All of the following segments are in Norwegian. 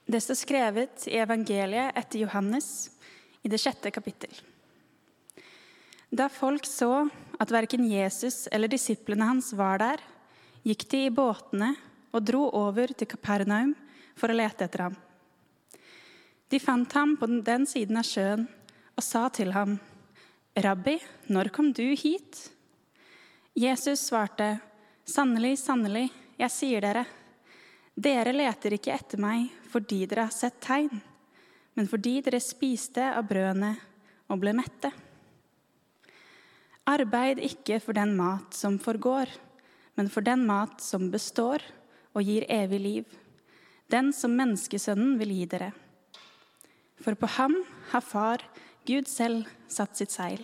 Det står skrevet i evangeliet etter Johannes i det 6. kapittel. Da folk så at hverken Jesus eller disiplene hans var der, gikk de i båtene og dro over til Kapernaum for å lete etter ham. De fant ham på den siden av sjøen og sa til ham, «Rabbi, når kom du hit?» Jesus svarte, «Sannelig, sannelig, jeg sier dere, dere leter ikke etter meg fordi dere har sett tegn, men fordi dere spiste av brødene og ble mette. Arbeid ikke for den mat som forgår, men for den mat som består og gir evig liv, den som menneskesønnen vil gi dere. For på ham har far, Gud selv, satt sitt seil.»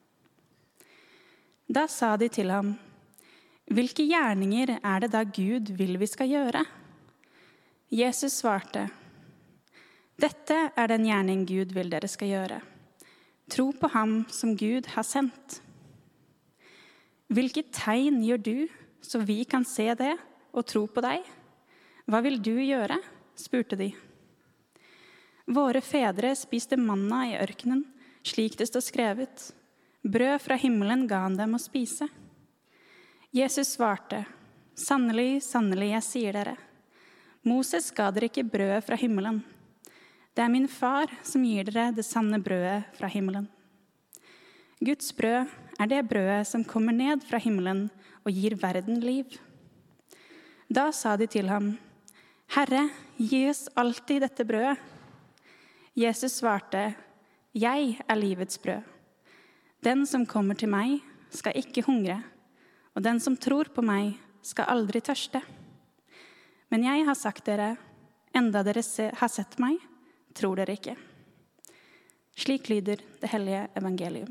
Da sa de til ham, «Hvilke gjerninger er det da Gud vil vi skal gjøre?» Jesus svarte, «Dette er den gjerning Gud vil dere skal gjøre. Tro på ham som Gud har sendt. Hvilket tegn gjør du, så vi kan se det og tro på deg? Hva vil du gjøre?» spurte de. «Våre fedre spiste manna i ørkenen, slik det står skrevet. Brød fra himmelen ga han dem å spise.» Jesus svarte, «Sannelig, sannelig, jeg sier dere, Moses ga dere ikke brød fra himmelen. Det er min far som gir dere det sanne brødet fra himmelen. Guds brød er det brødet som kommer ned fra himmelen og gir verden liv.» Da sa de til ham, «Herre, gi oss alltid dette brødet.» Jesus svarte, «Jeg er livets brød. Den som kommer til meg skal ikke hungre, og den som tror på meg skal aldri tørste. Men jeg har sagt dere, enda dere har sett meg, tror dere ikke.» Slik lyder det hellige evangelium.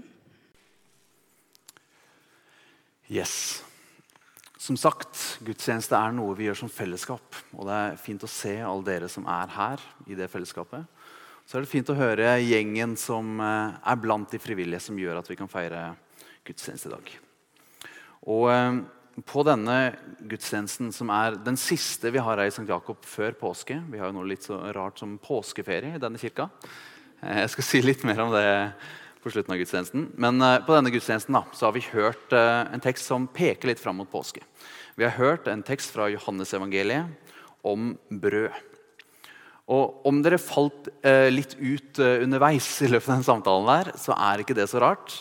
Yes. Som sagt, gudstjeneste er noe vi gjør som fellesskap, og det er fint å se alle dere som er her i det fellesskapet. Så er det fint å høre gjengen som er blant de frivillige som gjør at vi kan feire gudstjeneste i dag. Og på denne gudstjenesten, som er den siste vi har her i St. Jakob før påske, vi har jo noe litt så rart som påskeferie i denne kirka. Jeg skal si litt mer om det på slutten av gudstjenesten. Men på denne gudstjenesten da, så har vi hørt en tekst som peker litt fram mot påske. Vi har hørt en tekst fra Johannes evangeliet om brød. Og om dere falt litt ut underveis i løpet av den samtalen der, så er ikke det så rart.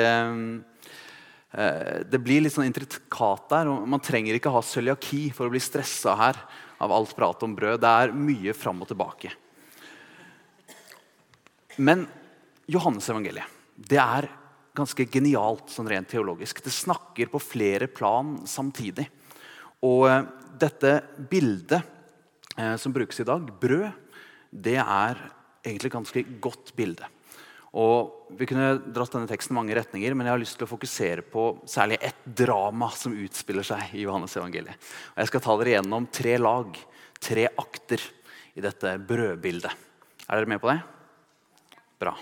Det blir litt sånn intrikat der, og man trenger ikke ha cøliaki for å bli stresset her av alt prat om brød. Det er mye fram og tilbake. Men Johannes evangeliet, det er ganske genialt sånn rent teologisk. Det snakker på flere plan samtidig. Og dette bildet som brukes i dag, brød, det er egentlig et ganske godt bilde. Og vi kunne dratt denne teksten mange retninger, men jeg har lyst til å fokusere på særlig et drama som utspiller seg i Johannes evangeliet. Og jeg skal ta dere gjennom 3 lag, 3 akter i dette brødbildet. Er dere med på det? Bra.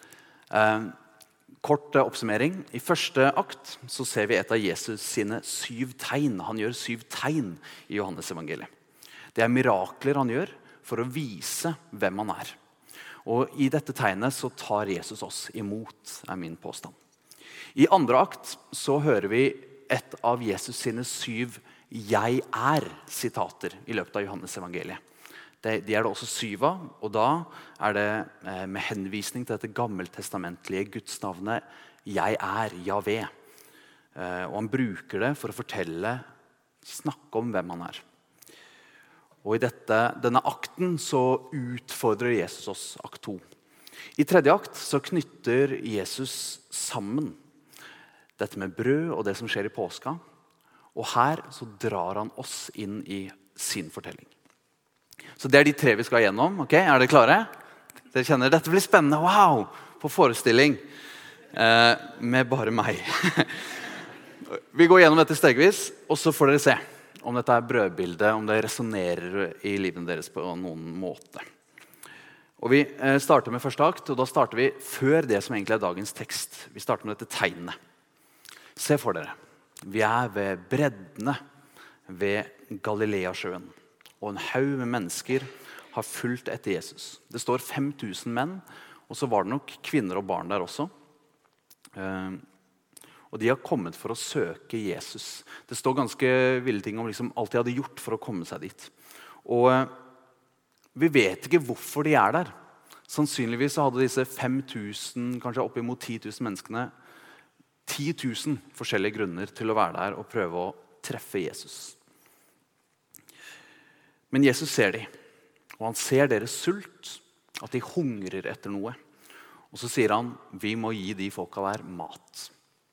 Kort oppsummering. I første akt så ser vi et av Jesus sine 7 tegn. Han gjør 7 tegn i Johannes evangeliet. Det er mirakler han gjør for å vise hvem han er. Og i dette tegnet så tar Jesus oss imot, er min påstand. I andre akt så hører vi et av Jesus sine 7 «jeg er» sitater i løpet av Johannes evangeliet. De er det også 7 av, og da er det med henvisning til dette gammeltestamentlige gudsnavnet «jeg er», Javé. Og han bruker det for å snakke om hvem han er. Og i denne akten så utfordrer Jesus oss, akt 2. I tredje akt så knytter Jesus sammen dette med brød og det som skjer i påska. Og her så drar han oss inn i sin fortelling. Så det er de 3 vi skal gjennom. Ok, er dere klare? Dere kjenner, dette blir spennende. Wow! På forestilling med bare meg. Vi går gjennom dette stegvis, og så får dere se om dette er brødbildet, om det resonerer i livet deres på noen måte. Og vi starter med første akt, og da starter vi før det som egentlig er dagens tekst. Vi starter med dette tegnet. Se for dere. Vi er ved breddene ved Galileasjøen, og en haug med mennesker har fulgt etter Jesus. Det står 5000 menn, og så var det nok kvinner og barn der også. Og de har kommet for å søke Jesus. Det står ganske ville ting om liksom alt de hadde gjort for å komme seg dit. Og vi vet ikke hvorfor de er der. Sannsynligvis så hadde disse 5000, kanskje opp imot 10 000 menneskene 10 000 forskjellige grunner til å være der og prøve å treffe Jesus. Men Jesus ser dem, og han ser deres sult, at de hungrer etter noe. Og så sier han, vi må gi de folka der mat.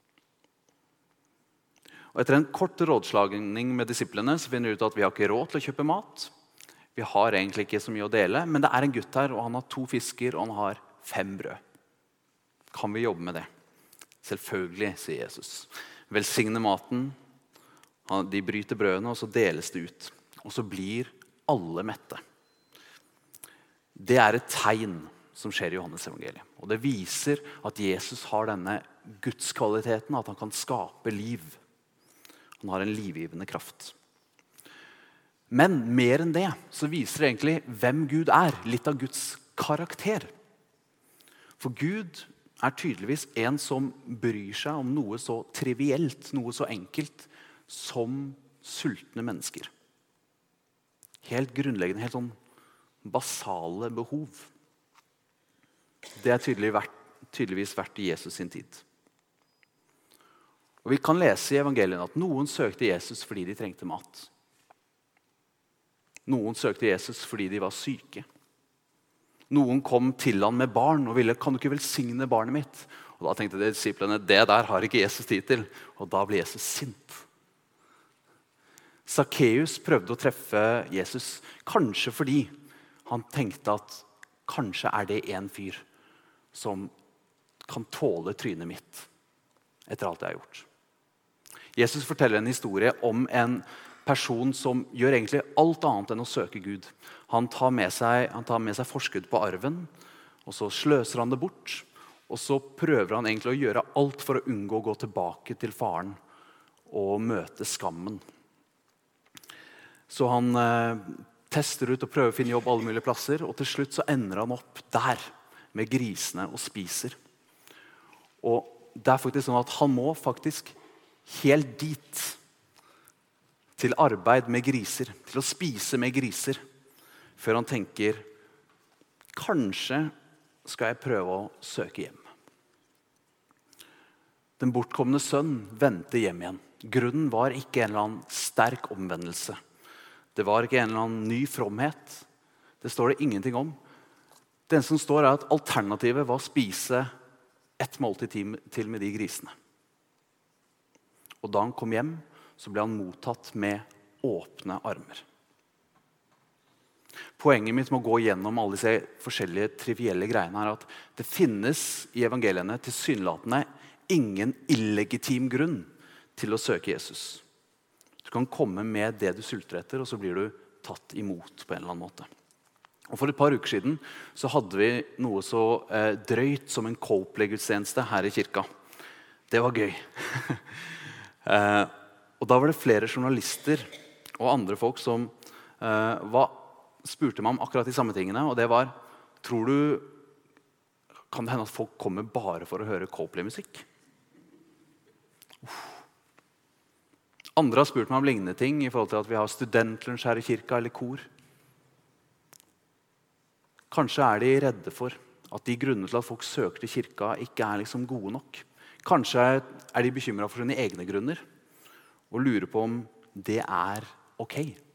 Og etter en kort rådslagning med disiplene så finner vi ut at vi har ikke råd til å kjøpe mat. Vi har egentlig ikke så mye å dele, men det er en gutt her, og han har 2 fisker, og han har 5 brød. Kan vi jobbe med det? Selvfølgelig, sier Jesus. Velsigne maten, de bryter brødene, og så deles det ut. Og så blir alle mette. Det er et tegn som skjer i Johannes evangeliet. Og det viser at Jesus har denne gudskvaliteten, at han kan skape liv. Han har en livgivende kraft. Men mer enn det, så viser det egentlig hvem Gud er. Litt av Guds karakter. For Gud er tydeligvis en som bryr seg om noe så trivielt, noe så enkelt som sultne mennesker. Helt grunnleggende, helt sånn basale behov. Det er tydeligvis vært i Jesus sin tid. Og vi kan lese i evangeliene at noen søkte Jesus fordi de trengte mat. Noen søkte Jesus fordi de var syke. Noen kom til han med barn og ville, kan du ikke velsigne barnet mitt? Og da tenkte de disiplene, det der har ikke Jesus tid til. Og da ble Jesus sint. Zacchaeus prøvde å treffe Jesus, kanskje fordi han tenkte at kanskje er det en fyr som kan tåle trynet mitt etter alt jeg har gjort. Jesus forteller en historie om en person som gjør egentlig alt annet enn å søke Gud. Han tar med seg forskudd på arven, og så sløser han det bort. Og så prøver han egentlig å gjøre alt for å unngå å gå tilbake til faren og møte skammen. Så han tester ut og prøver å finne jobb alle mulige plasser, og til slutt så ender han opp der med grisene og spiser. Og det er faktisk sånn at han må faktisk helt dit til arbeid med griser, til å spise med griser, før han tenker, kanskje skal jeg prøve å søke hjem. Den bortkomne sønn vendte hjem igjen. Grunnen var ikke en eller annen sterk omvendelse. Det var ikke en eller annen ny fromhet. Det står det ingenting om. Det som står er at alternativet var å spise ett måltid til med de grisene. Og da han kom hjem, så ble han mottatt med åpne armer. Poenget mitt med å gå gjennom alle disse forskjellige trivielle greiene er at det finnes i evangeliene tilsynelatende ingen illegitim grunn til å søke Jesus. Du kan komme med det du sulter etter, og så blir du tatt imot på en eller annen måte. Og for et par uker siden så hadde vi noe så drøyt som en Coplay-gudstjeneste her i kirka. Det var gøy. Og da var det flere journalister og andre folk som spurte meg om akkurat de samme tingene. Og det var, tror du, kan det hende at folk kommer bare for å høre Coplay-musikk? Andre har spurt meg om lignende ting i forhold til at vi har studentlunsj her i kirka eller kor. Kanskje er de redde for at de grunnene til at folk søker til kirka ikke er liksom gode nok. Kanskje er de bekymret for sine egne grunner og lurer på om det er ok.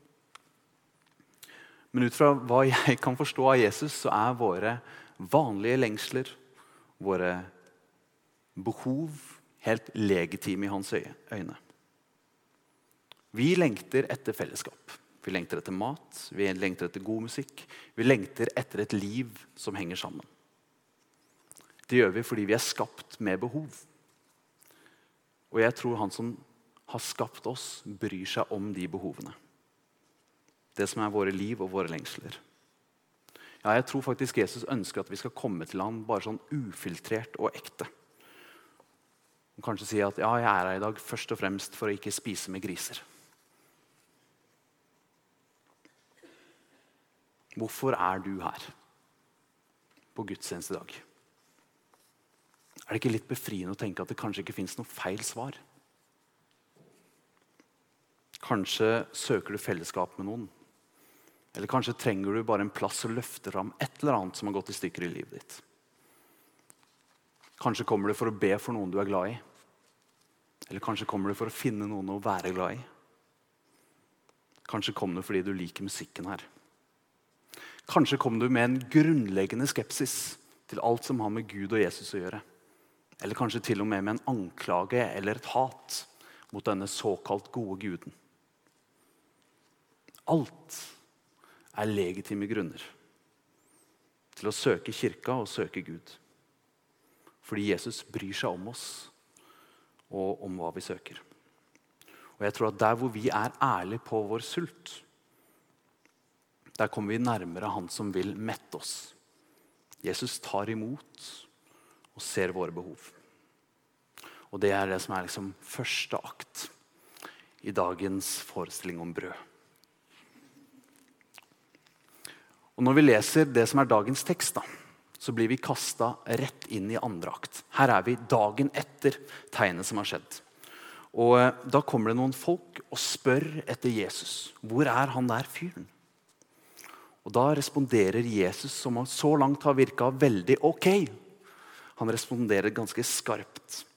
Men ut fra hva jeg kan forstå av Jesus, så er våre vanlige lengsler, våre behov, helt legitime i hans øyne. Vi lengter etter fellesskap. Vi lengter etter mat, vi lengter etter god musikk. Vi lengter etter et liv som henger sammen. Det gjør vi fordi vi er skapt med behov. Og jeg tror han som har skapt oss, bryr seg om de behovene. Det som er våre liv og våre lengsler. Ja, jeg tror faktisk Jesus ønsker at vi skal komme til ham bare sånn ufiltrert og ekte. Og kanskje si at ja, jeg er her i dag først og fremst for å ikke spise med griser. Hvorfor er du her på gudstjeneste i dag? Er det ikke litt befriende å tenke at det kanskje ikke finnes noe feil svar? Kanskje søker du fellesskap med noen. Eller kanskje trenger du bare en plass å løfte fram et eller annet som har gått i stykker i livet ditt. Kanskje kommer du for å be for noen du er glad i. Eller kanskje kommer du for å finne noen å være glad i. Kanskje kommer du fordi du liker musikken her. Kanskje kommer du med en grunnleggende skepsis til alt som har med Gud og Jesus å gjøre. Eller kanskje til og med en anklage eller et hat mot denne såkalt gode guden. Alt er legitime grunner til å søke kirka og søke Gud. Fordi Jesus bryr seg om oss og om hva vi søker. Og jeg tror at der hvor vi er ærlige på vår sult, der kommer vi nærmere han som vil mette oss. Jesus tar imot og ser våre behov. Og det er det som er liksom første akt i dagens forestilling om brød. Og når vi leser det som er dagens tekst, så blir vi kastet rett inn i andre akt. Her er vi dagen etter tegnet som har skjedd. Og da kommer det noen folk og spør etter Jesus. Hvor er han der fyren? Og da responderer Jesus, som så langt har virket veldig ok. Han responderer ganske skarpt.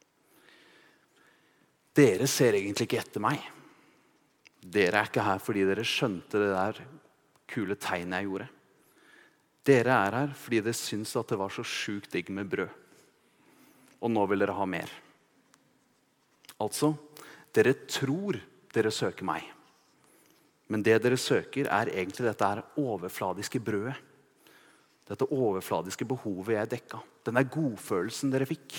Dere ser egentlig ikke etter meg. Dere er ikke her fordi dere skjønte det der kule tegnet jeg gjorde. Dere er her fordi dere syns at det var så sjukt digg med brød. Og nå vil dere ha mer. Altså, dere tror dere søker meg. Men det dere søker er egentlig dette her overfladiske brødet. Dette overfladiske behovet jeg dekka. Denne godfølelsen dere fikk.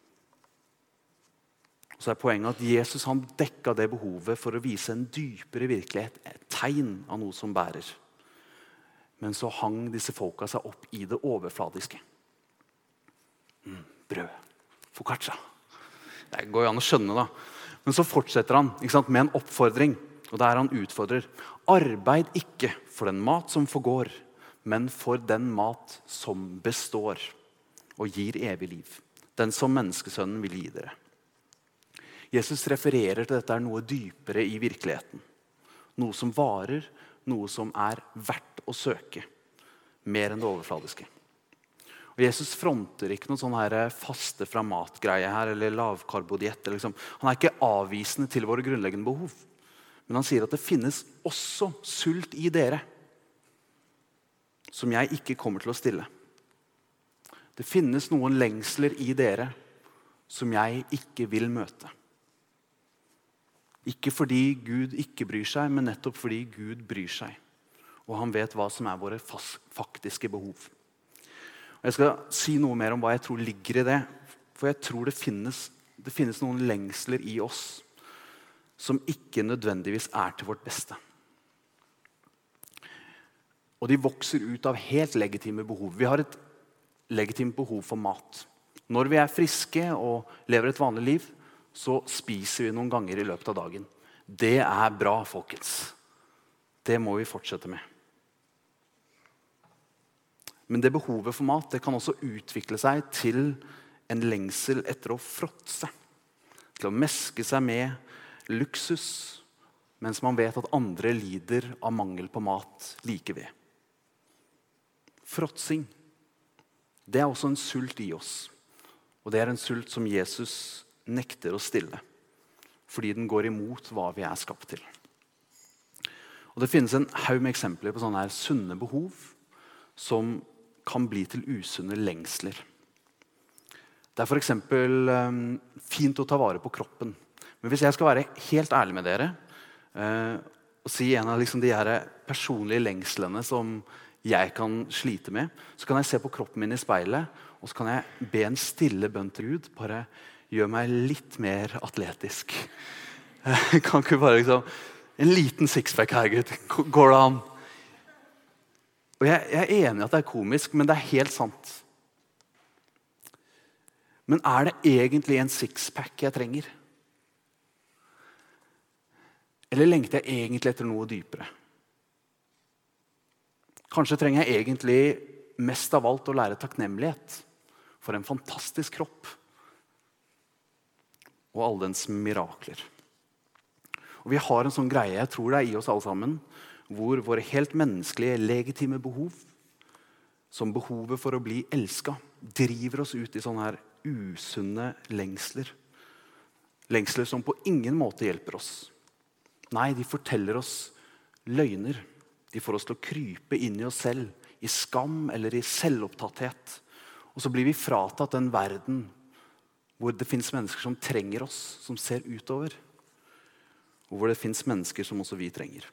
Og så er poenget at Jesus han dekka det behovet for å vise en dypere virkelighet. Et tegn av noe som bærer. Men så hang disse folka seg opp i det overfladiske. Brød. Focaccia. Det går jo an å skjønne da. Men så fortsetter han ikke sant, med en oppfordring. Og der han utfordrer. Arbeid ikke for den mat som forgår, men for den mat som består og gir evig liv. Den som menneskesønnen vil gi dere. Jesus refererer til dette er noe dypere i virkeligheten. Noe som varer, noe som er verdt å søke. Mer enn det overfladiske. Og Jesus fronter ikke noen sånn her faste fra matgreie her, eller lavkarbodiett. Liksom. Han er ikke avvisende til våre grunnleggende behov. Men han sier at det finnes også sult i dere, som jeg ikke kommer til å stille. Det finnes noen lengsler i dere, som jeg ikke vil møte. Ikke fordi Gud ikke bryr seg, men nettopp fordi Gud bryr seg. Og han vet hva som er våre faktiske behov. Og jeg skal si noe mer om hva jeg tror ligger i det. For jeg tror det finnes noen lengsler i oss som ikke nødvendigvis er til vårt beste. Og de vokser ut av helt legitime behov. Vi har et legitimt behov for mat. Når vi er friske og lever et vanlig liv, så spiser vi noen ganger i løpet av dagen. Det er bra, folkens. Det må vi fortsette med. Men det behovet for mat, det kan også utvikle seg til en lengsel etter å fråtse. Til å meske seg med luksus, mens man vet at andre lider av mangel på mat like ved. Fråtsing, det er også en sult i oss. Og det er en sult som Jesus nekter å stille, fordi den går imot hva vi er skapt til. Og det finnes en haug med eksempler på sånne her sunne behov som kan bli til usunne lengsler. Det er for eksempel fint å ta vare på kroppen. Men hvis jeg skal være helt ærlig med dere og si en av liksom de her personlige lengslene som jeg kan slite med, så kan jeg se på kroppen min i speilet, og så kan jeg be en stille bønn til Gud, bare gjør meg litt mer atletisk. Kan ikke bare liksom, en liten sixpack her, Gud. Går det an? Og jeg er enig i at det er komisk, men det er helt sant. Men er det egentlig en sixpack jeg trenger? Eller lengter jeg egentlig etter noe dypere? Kanskje trenger jeg egentlig mest av alt å lære takknemlighet for en fantastisk kropp og alle dens mirakler. Og vi har en sånn greie, jeg tror det er i oss alle sammen, hvor våre helt menneskelige, legitime behov, som behovet for å bli elsket, driver oss ut i sånne her usunne lengsler. Lengsler som på ingen måte hjelper oss. Nei, de forteller oss løgner. De får oss til å krype inn i oss selv, i skam eller i selvopptatthet. Og så blir vi fratatt den verden hvor det finnes mennesker som trenger oss, som ser utover. Og hvor det finnes mennesker som også vi trenger.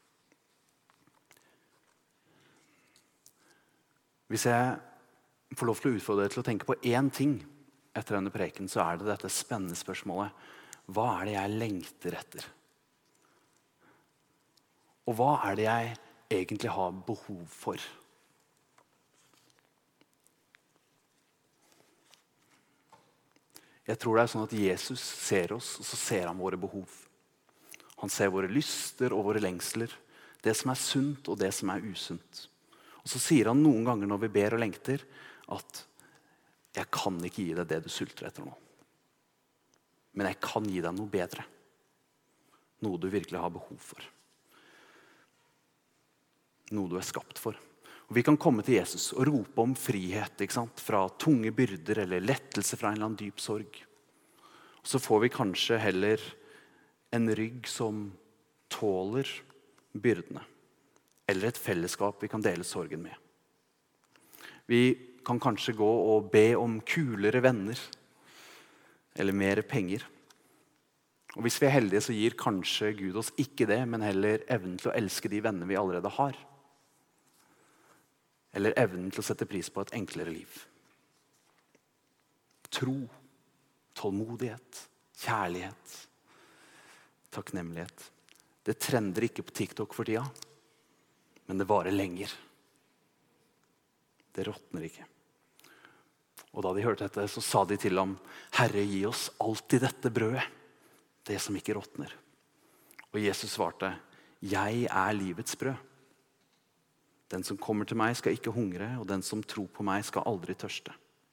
Hvis jeg får lov til å utfordre deg til å tenke på én ting etter denne preken, så er det dette spennende spørsmålet. Hva er det jeg lengter etter? Og hva er det jeg egentlig har behov for? Jeg tror det er sånn at Jesus ser oss, og så ser han våre behov. Han ser våre lyster og våre lengsler, det som er sunt og det som er usunt. Og så sier han noen ganger når vi ber og lengter, at jeg kan ikke gi deg det du sulter etter nå. Men jeg kan gi deg noe bedre. Noe du virkelig har behov for. Noe du er skapt for. Og vi kan komme til Jesus og rope om frihet, ikke sant? Fra tunge byrder eller lettelse fra en eller annen dyp sorg. Og så får vi kanskje heller en rygg som tåler byrdene. Eller et fellesskap vi kan dele sorgen med. Vi kan kanskje gå og be om kulere venner. Eller mer penger. Og hvis vi er heldige, så gir kanskje Gud oss ikke det, men heller evnen til å elske de venner vi allerede har. Eller evnen til å sette pris på et enklere liv. Tro, tålmodighet, kjærlighet, takknemlighet. Det trender ikke på TikTok for tida, men det varer lenger. Det råtner ikke. Og da de hørte dette, så sa de til ham, Herre, gi oss alltid dette brødet, det som ikke råtner. Og Jesus svarte, jeg er livets brød. Den som kommer til meg skal ikke hungre, og den som tror på meg skal aldri tørste.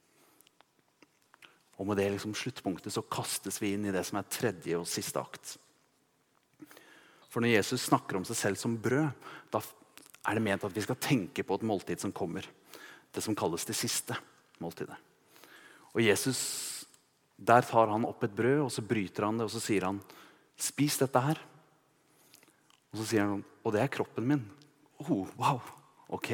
Og med det sluttpunktet så kastes vi inn i det som er tredje og siste akt. For når Jesus snakker om seg selv som brød, da er det ment at vi skal tenke på et måltid som kommer. Det som kalles det siste måltidet. Og Jesus, der tar han opp et brød, og så bryter han det, og så sier han, spis dette her. Og så sier han, og det er kroppen min. Oh, wow, ok.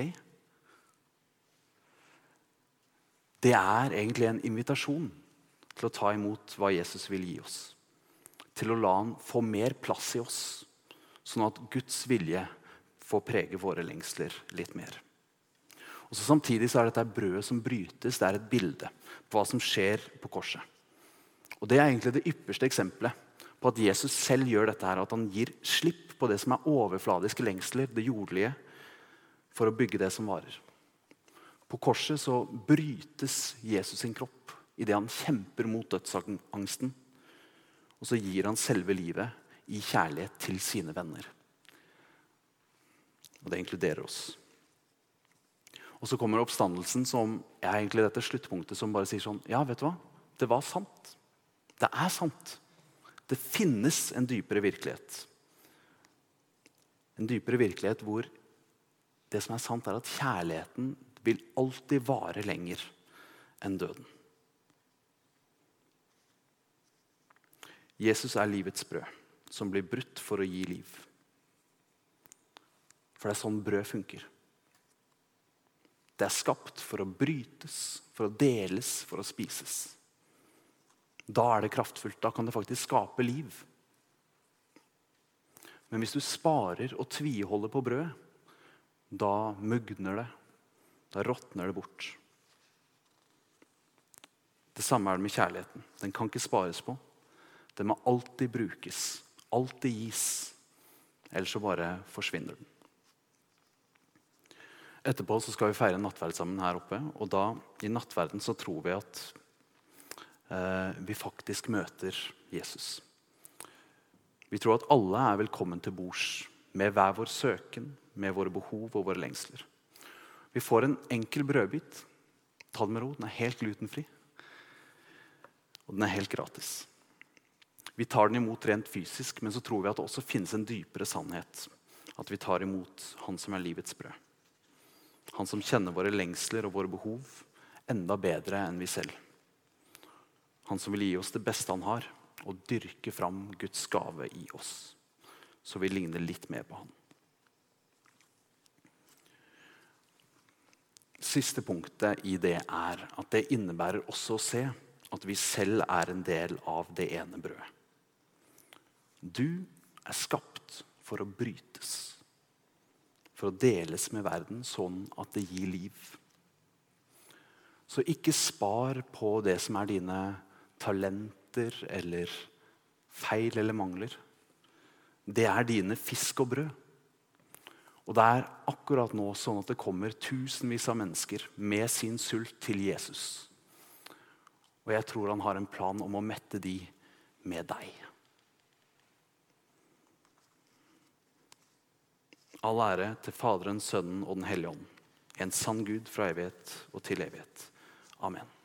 Det er egentlig en invitasjon til å ta imot hva Jesus vil gi oss. Til å la han få mer plass i oss, sånn at Guds vilje får prege våre lengsler litt mer. Og så samtidig så er dette brødet som brytes, det er et bilde på hva som skjer på korset. Og det er egentlig det ypperste eksempelet på at Jesus selv gjør dette her, at han gir slipp på det som er overfladiske lengsler, det jordlige, for å bygge det som varer. På korset så brytes Jesus sin kropp i det han kjemper mot dødsangsten, og så gir han selve livet i kjærlighet til sine venner. Og det inkluderer oss. Og så kommer oppstandelsen som er egentlig dette sluttpunktet som bare sier sånn, ja, vet du hva? Det var sant. Det er sant. Det finnes en dypere virkelighet. En dypere virkelighet hvor det som er sant er at kjærligheten vil alltid vare lenger enn døden. Jesus er livets brød, som blir brutt for å gi liv. For det er sånn brød funker. Det er skapt for å brytes, for å deles, for å spises. Da er det kraftfullt, da kan det faktisk skape liv. Men hvis du sparer og tviholder på brødet, da mugner det, da råtner det bort. Det samme er det med kjærligheten. Den kan ikke spares på. Den må alltid brukes, alltid gis, ellers så bare forsvinner den. Etterpå så skal vi feire nattverd sammen her oppe, og da i nattverden så tror vi at vi faktisk møter Jesus. Vi tror at alle er velkommen til bords med hver vår søken, med våre behov og våre lengsler. Vi får en enkel brødbit. Ta det med ro, den er helt glutenfri. Og den er helt gratis. Vi tar den imot rent fysisk, men så tror vi at det også finnes en dypere sannhet. At vi tar imot han som er livets brød. Han som kjenner våre lengsler og våre behov enda bedre enn vi selv. Han som vil gi oss det beste han har, og dyrke fram Guds gave i oss. Så vi ligner litt mer på han. Siste punktet i det er at det innebærer også å se at vi selv er en del av det ene brødet. Du er skapt for å brytes, for å deles med verden sånn at det gir liv. Så ikke spar på det som er dine talenter eller feil eller mangler. Det er dine fisk og brød. Og det er akkurat nå sånn at det kommer tusenvis av mennesker med sin sult til Jesus. Og jeg tror han har en plan om å mette de med deg. All ære til Faderen, Sønnen og Den hellige ånd. En sann Gud fra evighet og til evighet. Amen.